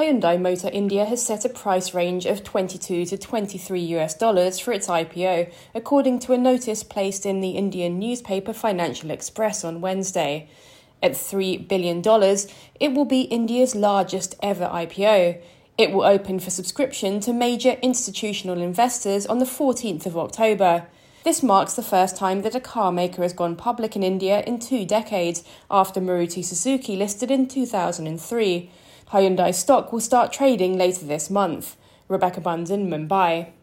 Hyundai Motor India has set a price range of $22 to $23 for its IPO, according to a notice placed in the Indian newspaper Financial Express on Wednesday. At $3 billion, it will be India's largest ever IPO. It will open for subscription to major institutional investors on the 14th of October. This marks the first time that a car maker has gone public in India in 2 decades, after Maruti Suzuki listed in 2003. Hyundai stock will start trading later this month. Rebecca Bunds in Mumbai.